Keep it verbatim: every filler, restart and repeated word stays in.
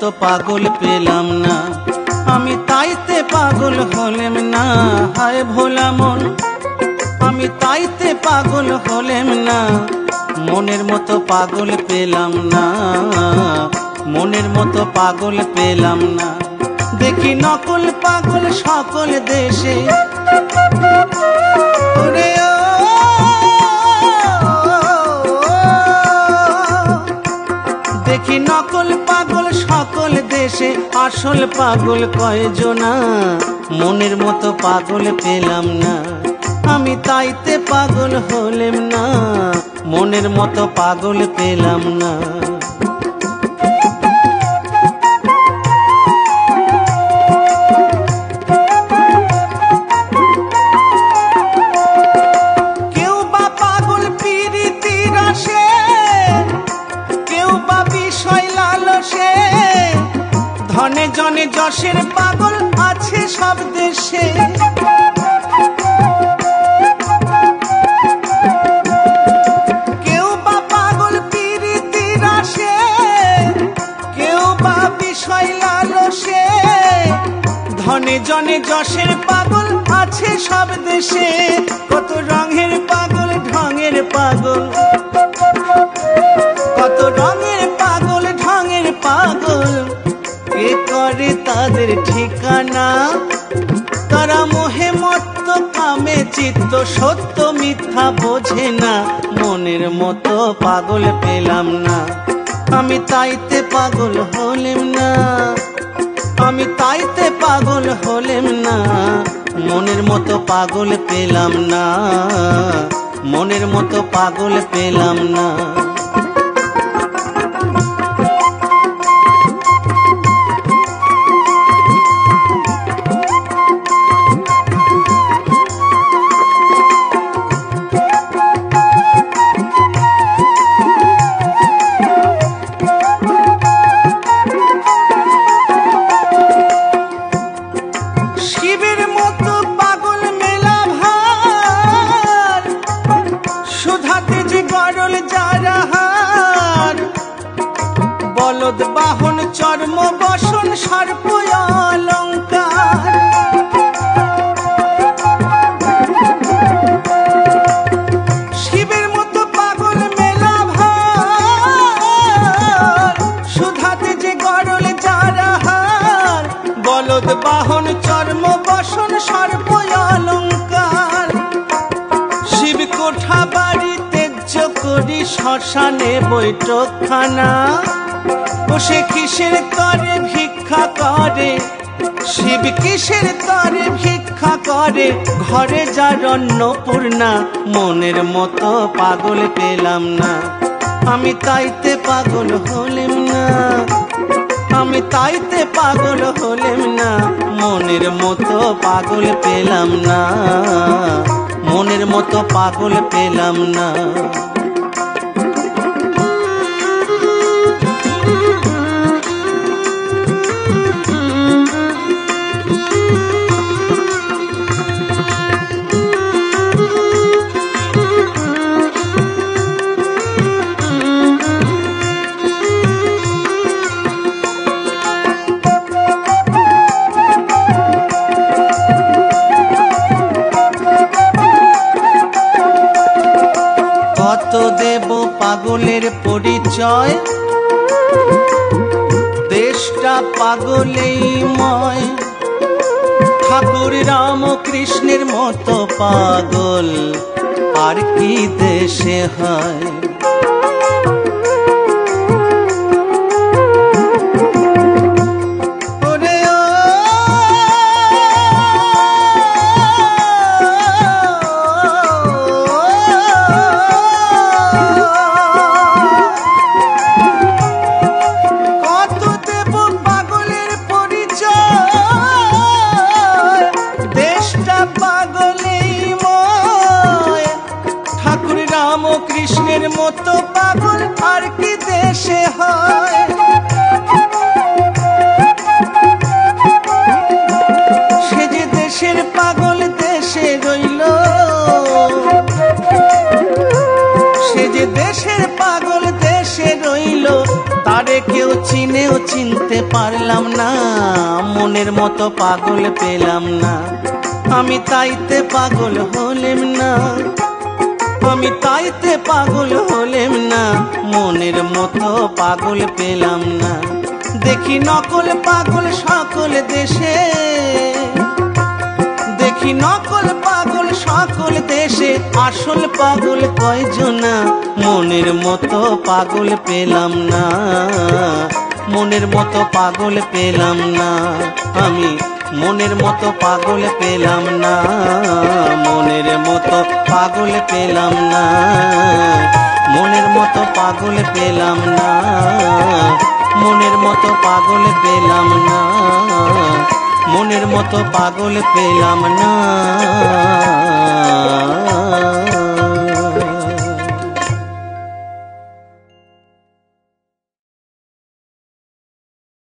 মতো পাগল পেলাম না, আমি তাইতে পাগল হলেম না। হায় ভোলা মন, আমি তাইতে পাগল হলেম না, মনের মতো পাগল পেলাম না, মনের মতো পাগল পেলাম না। দেখি নকল পাগল সকল দেশে, ওরে ও দেখি নকল পাগল সকল দেশে, আসল পাগল কয়জনা, মনের মতো পাগল পেলাম না, আমি তাইতে পাগল হলেম না, মনের মতো পাগল পেলাম না। কেউ বা পাগল পিরিতি রসে, কেউ বা বিষয় লালসে, ধনে জনে যশের পাগল আছে সব দেশে। কেউ বা পাগল পিরিতি রসে, কেউ বা বিষয় লালসে, ধনে জনে যশের পাগল আছে সব দেশে। কত রঙের পাগল ঢঙের পাগল, কত রঙের পাগল ঢঙের পাগল, কে করে তাদের ঠিকানা, তারা মোহে মত্ত কামে চিত্ত, সত্য মিথ্যা বোঝে না, মনের মতো পাগল পেলাম না, আমি তাইতে পাগল হলেম না, আমি তাইতে পাগল হলেম না, মনের মতো পাগল পেলাম না, মনের মতো পাগল পেলাম না। শিবের মতো পাগল মেলা ভার, সুধাতে যে গরল যারাহার, বলদ বাহন চর্ম বসন সর্প অলঙ্কার। শিবের মতো পাগল মেলা ভার, সুধাতে যে গরল যারাহার, বলদ বাহন চর্ম বসন সর্প অলঙ্কার। শিব কোঠা বাড়ি তেজ্য করি শ্মশানে বৈঠকখানা, বসে কিসের তরে ভিক্ষা করে, শিব কিসের তরে ভিক্ষা করে, ঘরে যার অন্নপূর্ণা, মনের মতো পাগল পেলাম না, আমি তাইতে পাগল হলেম না, আমি তাইতে পাগল হলেম না, মনের মতো পাগল পেলাম না, মনের মতো পাগল পেলাম না। কত দেব পাগলের পরিচয়, দেশটা পাগলেই ময়, ঠাকুর রামকৃষ্ণের মতো পাগল আর কি দেশে হয়। কৃষ্ণের মতো পাগল আর কি দেশে হয়। সে যে দেশের পাগল দেশে রইল, সে যে দেশের পাগল দেশে রইল, তারে কেউ চিনে দেখেও চিনতে পারলাম না, মনের মতো পাগল পেলাম না। আমি তাইতে পাগল হলেম না, আমি তাইতে পাগল হলেম না, মনের মতো পাগল পেলাম না। দেখি নকল পাগল সকল দেশে, দেখি নকল পাগল সকল দেশে, আসল পাগল কয়জনা, মনের মতো পাগল পেলাম না, মনের মতো পাগল পেলাম না। আমি মনের মতো পাগল পেলাম না, মনের মতো পাগল পেলাম না, মনের মতো পাগল পেলাম না, মনের মতো পাগল পেলাম না, মনের মতো পাগল পেলাম না।